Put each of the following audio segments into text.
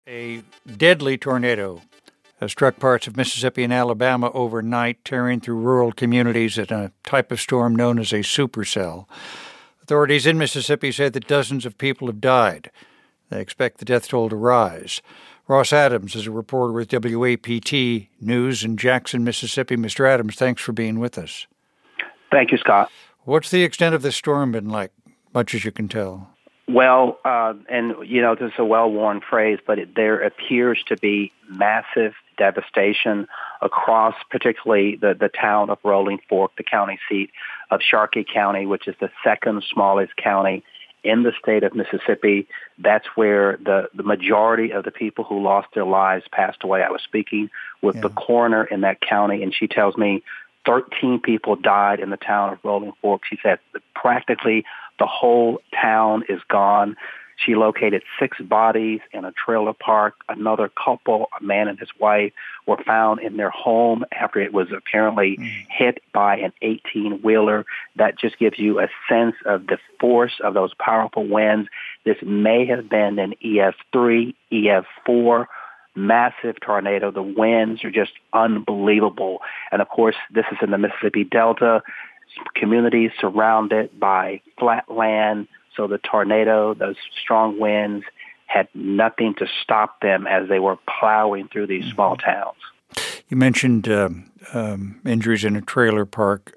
A deadly tornado has struck parts of Mississippi and Alabama overnight, tearing through rural communities in a type of storm known as a supercell. Authorities in Mississippi say that dozens of people have died. They expect the death toll to rise. Ross Adams is a reporter with WAPT News in Jackson, Mississippi. Mr. Adams, thanks for being with us. Thank you, Scott. What's the extent of this storm been like, much as you can tell? Well, this is a well-worn phrase, but there appears to be massive devastation across particularly the town of Rolling Fork, the county seat of Sharkey County, which is the second smallest county in the state of Mississippi. That's where the majority of the people who lost their lives passed away. I was speaking with the coroner in that county, and she tells me 13 people died in the town of Rolling Fork. She said practically the whole town is gone. She located 6 bodies in a trailer park. Another couple, a man and his wife, were found in their home after it was apparently hit by an 18-wheeler. That just gives you a sense of the force of those powerful winds. This may have been an EF3, EF4, massive tornado. The winds are just unbelievable. And, of course, this is in the Mississippi Delta. Communities surrounded by flat land, so the tornado, those strong winds, had nothing to stop them as they were plowing through these small towns. You mentioned injuries in a trailer park.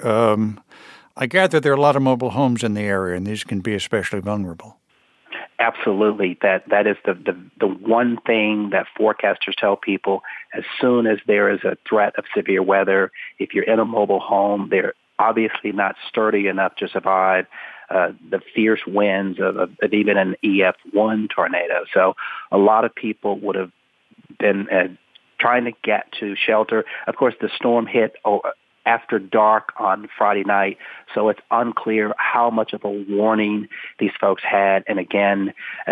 I gather there are a lot of mobile homes in the area, and these can be especially vulnerable. Absolutely. That is the one thing that forecasters tell people. As soon as there is a threat of severe weather, if you're in a mobile home, they're obviously not sturdy enough to survive the fierce winds of even an EF1 tornado. So a lot of people would have been trying to get to shelter. Of course, the storm hit after dark on Friday night, so it's unclear how much of a warning these folks had. And again,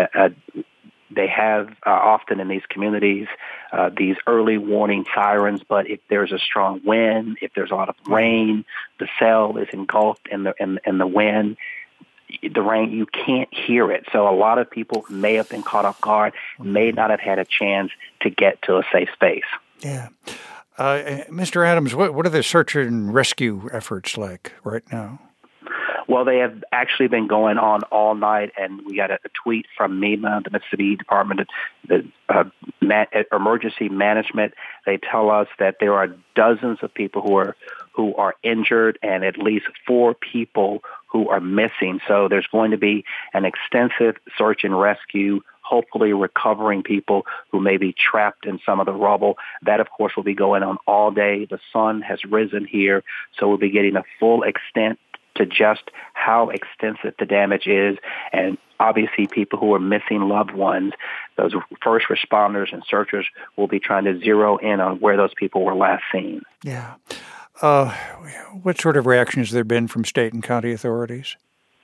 they have often in these communities these early warning sirens, but if there's a strong wind, if there's a lot of rain, the cell is engulfed in the wind, the rain, you can't hear it. So a lot of people may have been caught off guard, may not have had a chance to get to a safe space. Yeah. Mr. Adams, what are the search and rescue efforts like right now? Well, they have actually been going on all night, and we got a tweet from MEMA, the Mississippi Department of Emergency Management. They tell us that there are dozens of people who are injured and at least 4 people who are missing. So there's going to be an extensive search and rescue, hopefully recovering people who may be trapped in some of the rubble. That, of course, will be going on all day. The sun has risen here, so we'll be getting a full extent to just how extensive the damage is. And obviously people who are missing loved ones, those first responders and searchers will be trying to zero in on where those people were last seen. Yeah. What sort of reaction has there been from state and county authorities?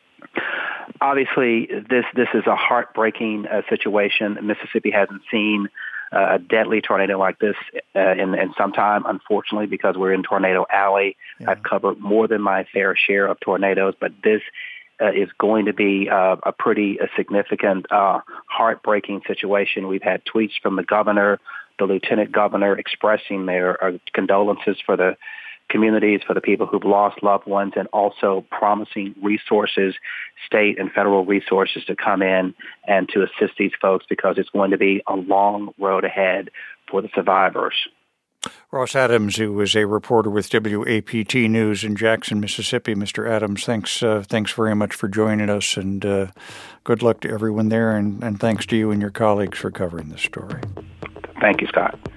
Obviously, this is a heartbreaking situation. Mississippi hasn't seen a deadly tornado like this in some time, unfortunately, because we're in Tornado Alley. Yeah. I've covered more than my fair share of tornadoes, but this is going to be a pretty significant, heartbreaking situation. We've had tweets from the governor, the lieutenant governor, expressing their condolences for the communities, for the people who've lost loved ones, and also promising resources, state and federal resources, to come in and to assist these folks, because it's going to be a long road ahead for the survivors. Ross Adams, who is a reporter with WAPT News in Jackson, Mississippi. Mr. Adams, thanks very much for joining us, and good luck to everyone there, and thanks to you and your colleagues for covering this story. Thank you, Scott.